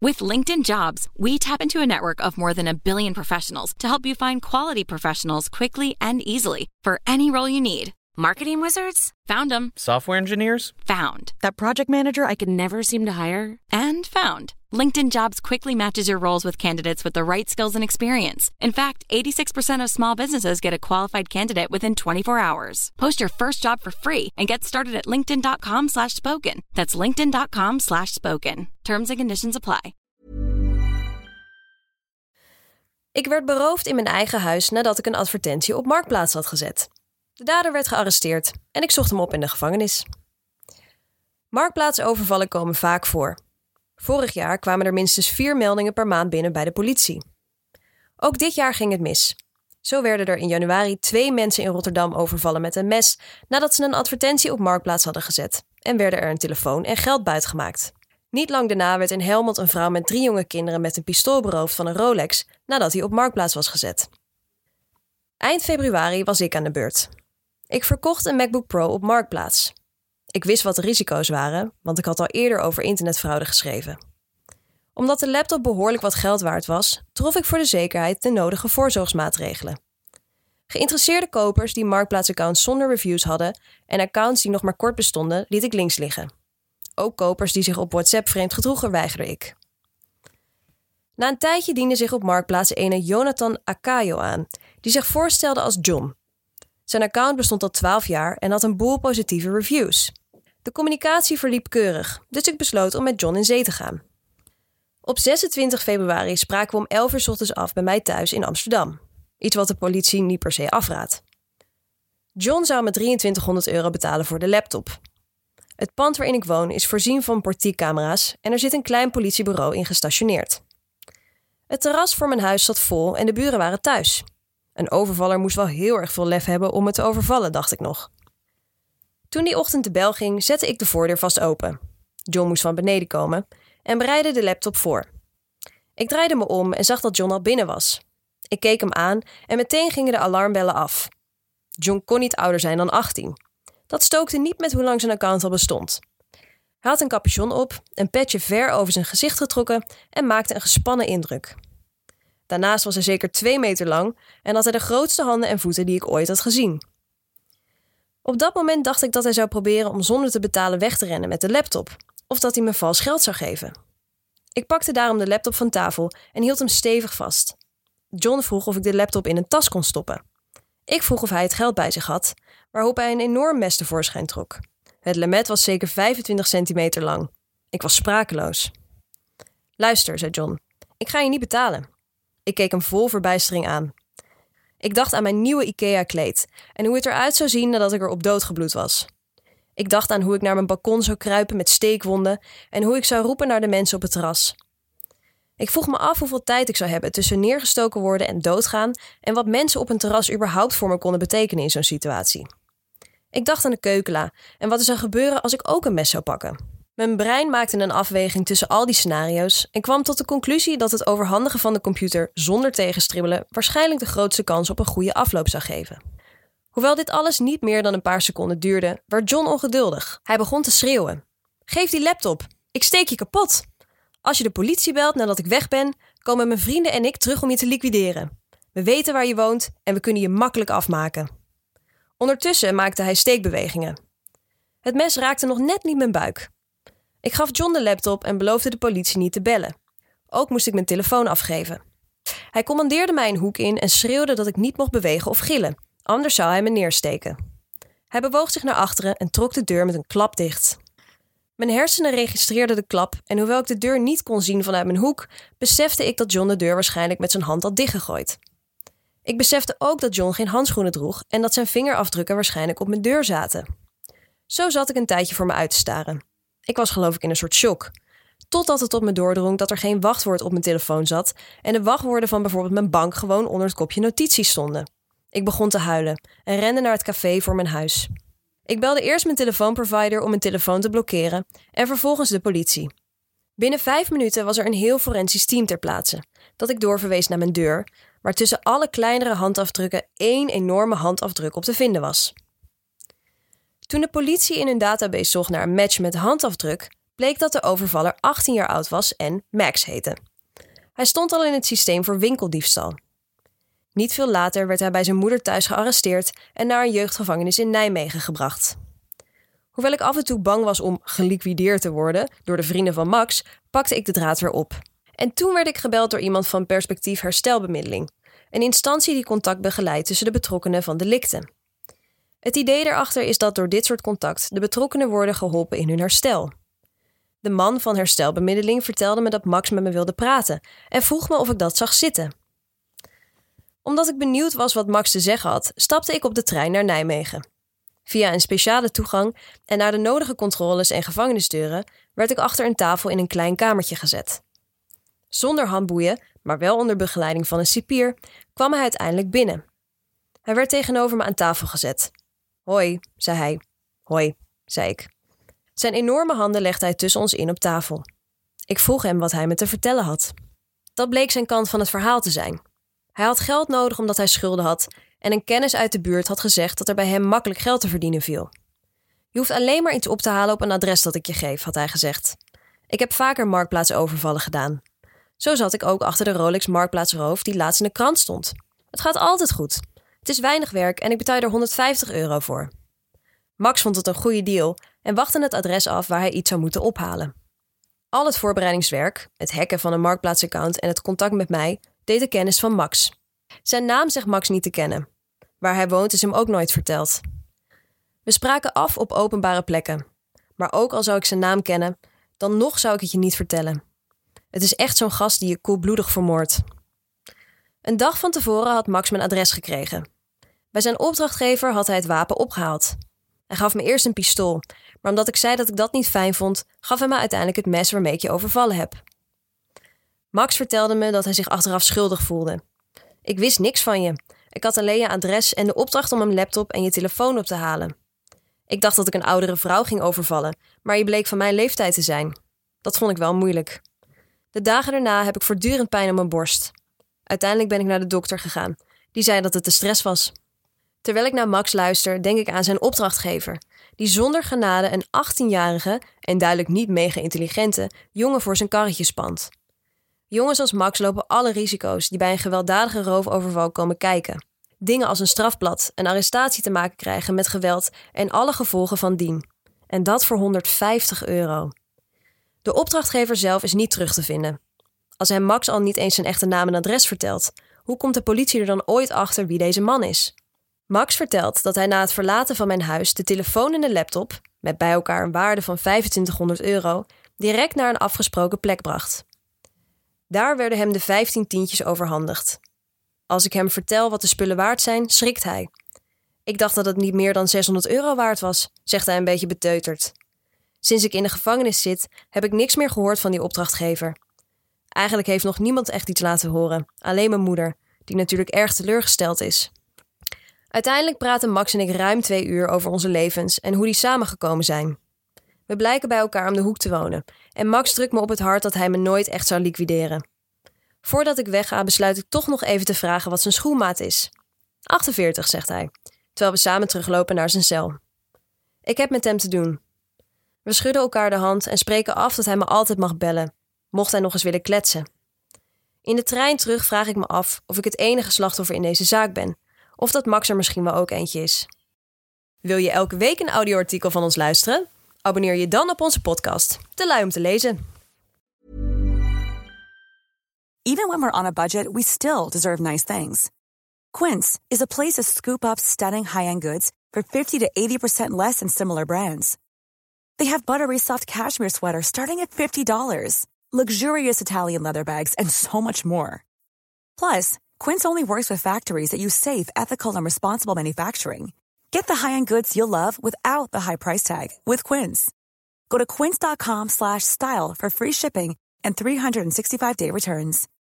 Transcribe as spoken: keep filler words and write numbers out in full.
With LinkedIn Jobs, we tap into a network of more than a billion professionals to help you find quality professionals quickly and easily for any role you need. Marketing wizards? Found them. Software engineers? Found. That project manager I could never seem to hire? And found. LinkedIn Jobs quickly matches your roles with candidates with the right skills and experience. In fact, eighty-six percent of small businesses get a qualified candidate within twenty-four hours. Post your first job for free and get started at linkedin.com slash spoken. That's linkedin.com slash spoken. Terms and conditions apply. Ik werd beroofd in mijn eigen huis nadat ik een advertentie op Marktplaats had gezet. De dader werd gearresteerd en ik zocht hem op in de gevangenis. Marktplaatsovervallen komen vaak voor. Vorig jaar kwamen er minstens vier meldingen per maand binnen bij de politie. Ook dit jaar ging het mis. Zo werden er in januari twee mensen in Rotterdam overvallen met een mes nadat ze een advertentie op Marktplaats hadden gezet en werden er een telefoon en geld buitgemaakt. Niet lang daarna werd in Helmond een vrouw met drie jonge kinderen met een pistool beroofd van een Rolex nadat hij op Marktplaats was gezet. Eind februari was ik aan de beurt. Ik verkocht een MacBook Pro op Marktplaats. Ik wist wat de risico's waren, want ik had al eerder over internetfraude geschreven. Omdat de laptop behoorlijk wat geld waard was, trof ik voor de zekerheid de nodige voorzorgsmaatregelen. Geïnteresseerde kopers die Marktplaats-accounts zonder reviews hadden en accounts die nog maar kort bestonden, liet ik links liggen. Ook kopers die zich op WhatsApp vreemd gedroegen, weigerde ik. Na een tijdje diende zich op Marktplaats ene Jonathan Akayo aan, die zich voorstelde als John. Zijn account bestond al twaalf jaar en had een boel positieve reviews. De communicatie verliep keurig, dus ik besloot om met John in zee te gaan. Op zesentwintig februari spraken we om elf uur 's ochtends af bij mij thuis in Amsterdam. Iets wat de politie niet per se afraadt. John zou me drieëntwintighonderd euro betalen voor de laptop. Het pand waarin ik woon is voorzien van portiekcamera's en er zit een klein politiebureau in gestationeerd. Het terras voor mijn huis zat vol en de buren waren thuis. Een overvaller moest wel heel erg veel lef hebben om me te overvallen, dacht ik nog. Toen die ochtend de bel ging, zette ik de voordeur vast open. John moest van beneden komen en bereidde de laptop voor. Ik draaide me om en zag dat John al binnen was. Ik keek hem aan en meteen gingen de alarmbellen af. John kon niet ouder zijn dan achttien. Dat stookte niet met hoe lang zijn account al bestond. Hij had een capuchon op, een petje ver over zijn gezicht getrokken en maakte een gespannen indruk. Daarnaast was hij zeker twee meter lang en had hij de grootste handen en voeten die ik ooit had gezien. Op dat moment dacht ik dat hij zou proberen om zonder te betalen weg te rennen met de laptop, of dat hij me vals geld zou geven. Ik pakte daarom de laptop van tafel en hield hem stevig vast. John vroeg of ik de laptop in een tas kon stoppen. Ik vroeg of hij het geld bij zich had, waarop hij een enorm mes tevoorschijn trok. Het lemet was zeker vijfentwintig centimeter lang. Ik was sprakeloos. Luister, zei John, ik ga je niet betalen. Ik keek hem vol verbijstering aan. Ik dacht aan mijn nieuwe IKEA-kleed en hoe het eruit zou zien nadat ik er op dood gebloed was. Ik dacht aan hoe ik naar mijn balkon zou kruipen met steekwonden en hoe ik zou roepen naar de mensen op het terras. Ik vroeg me af hoeveel tijd ik zou hebben tussen neergestoken worden en doodgaan en wat mensen op een terras überhaupt voor me konden betekenen in zo'n situatie. Ik dacht aan de keukenla en wat er zou gebeuren als ik ook een mes zou pakken. Mijn brein maakte een afweging tussen al die scenario's en kwam tot de conclusie dat het overhandigen van de computer zonder tegenstribbelen waarschijnlijk de grootste kans op een goede afloop zou geven. Hoewel dit alles niet meer dan een paar seconden duurde, werd John ongeduldig. Hij begon te schreeuwen. Geef die laptop, ik steek je kapot. Als je de politie belt nadat ik weg ben, komen mijn vrienden en ik terug om je te liquideren. We weten waar je woont en we kunnen je makkelijk afmaken. Ondertussen maakte hij steekbewegingen. Het mes raakte nog net niet mijn buik. Ik gaf John de laptop en beloofde de politie niet te bellen. Ook moest ik mijn telefoon afgeven. Hij commandeerde mij een hoek in en schreeuwde dat ik niet mocht bewegen of gillen, anders zou hij me neersteken. Hij bewoog zich naar achteren en trok de deur met een klap dicht. Mijn hersenen registreerden de klap en hoewel ik de deur niet kon zien vanuit mijn hoek, besefte ik dat John de deur waarschijnlijk met zijn hand had dichtgegooid. Ik besefte ook dat John geen handschoenen droeg en dat zijn vingerafdrukken waarschijnlijk op mijn deur zaten. Zo zat ik een tijdje voor me uit te staren. Ik was geloof ik in een soort shock. Totdat het tot me doordrong dat er geen wachtwoord op mijn telefoon zat en de wachtwoorden van bijvoorbeeld mijn bank gewoon onder het kopje notities stonden. Ik begon te huilen en rende naar het café voor mijn huis. Ik belde eerst mijn telefoonprovider om mijn telefoon te blokkeren en vervolgens de politie. Binnen vijf minuten was er een heel forensisch team ter plaatse, dat ik doorverwees naar mijn deur, waar tussen alle kleinere handafdrukken één enorme handafdruk op te vinden was. Toen de politie in hun database zocht naar een match met de handafdruk, bleek dat de overvaller achttien jaar oud was en Max heette. Hij stond al in het systeem voor winkeldiefstal. Niet veel later werd hij bij zijn moeder thuis gearresteerd en naar een jeugdgevangenis in Nijmegen gebracht. Hoewel ik af en toe bang was om geliquideerd te worden door de vrienden van Max, pakte ik de draad weer op. En toen werd ik gebeld door iemand van Perspectief Herstelbemiddeling, een instantie die contact begeleidt tussen de betrokkenen van delicten. Het idee daarachter is dat door dit soort contact de betrokkenen worden geholpen in hun herstel. De man van herstelbemiddeling vertelde me dat Max met me wilde praten en vroeg me of ik dat zag zitten. Omdat ik benieuwd was wat Max te zeggen had, stapte ik op de trein naar Nijmegen. Via een speciale toegang en na de nodige controles en gevangenisdeuren werd ik achter een tafel in een klein kamertje gezet. Zonder handboeien, maar wel onder begeleiding van een cipier, kwam hij uiteindelijk binnen. Hij werd tegenover me aan tafel gezet. Hoi, zei hij. Hoi, zei ik. Zijn enorme handen legde hij tussen ons in op tafel. Ik vroeg hem wat hij me te vertellen had. Dat bleek zijn kant van het verhaal te zijn. Hij had geld nodig omdat hij schulden had en een kennis uit de buurt had gezegd dat er bij hem makkelijk geld te verdienen viel. Je hoeft alleen maar iets op te halen op een adres dat ik je geef, had hij gezegd. Ik heb vaker marktplaatsovervallen gedaan. Zo zat ik ook achter de Rolex marktplaatsroof die laatst in de krant stond. Het gaat altijd goed. Het is weinig werk en ik betaal er honderdvijftig euro voor. Max vond het een goede deal en wachtte het adres af waar hij iets zou moeten ophalen. Al het voorbereidingswerk, het hacken van een marktplaatsaccount en het contact met mij deed de kennis van Max. Zijn naam zegt Max niet te kennen. Waar hij woont is hem ook nooit verteld. We spraken af op openbare plekken. Maar ook al zou ik zijn naam kennen, dan nog zou ik het je niet vertellen. Het is echt zo'n gast die je koelbloedig vermoordt. Een dag van tevoren had Max mijn adres gekregen. Bij zijn opdrachtgever had hij het wapen opgehaald. Hij gaf me eerst een pistool, maar omdat ik zei dat ik dat niet fijn vond, gaf hij me uiteindelijk het mes waarmee ik je overvallen heb. Max vertelde me dat hij zich achteraf schuldig voelde. Ik wist niks van je. Ik had alleen je adres en de opdracht om een laptop en je telefoon op te halen. Ik dacht dat ik een oudere vrouw ging overvallen, maar je bleek van mijn leeftijd te zijn. Dat vond ik wel moeilijk. De dagen daarna heb ik voortdurend pijn op mijn borst. Uiteindelijk ben ik naar de dokter gegaan. Die zei dat het de stress was. Terwijl ik naar Max luister, denk ik aan zijn opdrachtgever, die zonder genade een achttienjarige en duidelijk niet mega intelligente jongen voor zijn karretje spant. Jongens als Max lopen alle risico's die bij een gewelddadige roofoverval komen kijken. Dingen als een strafblad, een arrestatie te maken krijgen met geweld en alle gevolgen van dien. En dat voor honderdvijftig euro. De opdrachtgever zelf is niet terug te vinden. Als hij Max al niet eens zijn echte naam en adres vertelt, hoe komt de politie er dan ooit achter wie deze man is? Max vertelt dat hij na het verlaten van mijn huis de telefoon en de laptop, met bij elkaar een waarde van vijfentwintighonderd euro, direct naar een afgesproken plek bracht. Daar werden hem de vijftien tientjes overhandigd. Als ik hem vertel wat de spullen waard zijn, schrikt hij. Ik dacht dat het niet meer dan zeshonderd euro waard was, zegt hij een beetje beteuterd. Sinds ik in de gevangenis zit, heb ik niks meer gehoord van die opdrachtgever. Eigenlijk heeft nog niemand echt iets laten horen, alleen mijn moeder, die natuurlijk erg teleurgesteld is. Uiteindelijk praten Max en ik ruim twee uur over onze levens en hoe die samengekomen zijn. We blijken bij elkaar om de hoek te wonen en Max drukt me op het hart dat hij me nooit echt zou liquideren. Voordat ik wegga besluit ik toch nog even te vragen wat zijn schoenmaat is. achtenveertig, zegt hij, terwijl we samen teruglopen naar zijn cel. Ik heb met hem te doen. We schudden elkaar de hand en spreken af dat hij me altijd mag bellen, mocht hij nog eens willen kletsen. In de trein terug vraag ik me af of ik het enige slachtoffer in deze zaak ben, of dat Max er misschien wel ook eentje is. Wil je elke week een audioartikel van ons luisteren? Abonneer je dan op onze podcast, Te lui om te lezen. Even when we're on a budget, we still deserve nice things. Quince is a place to scoop up stunning high-end goods for fifty to eighty percent less than similar brands. They have buttery soft cashmere sweaters starting at fifty dollars, luxurious Italian leather bags, and so much more. Plus, Quince only works with factories that use safe, ethical, and responsible manufacturing. Get the high-end goods you'll love without the high price tag with Quince. Go to quince.com slash style for free shipping and three sixty-five day returns.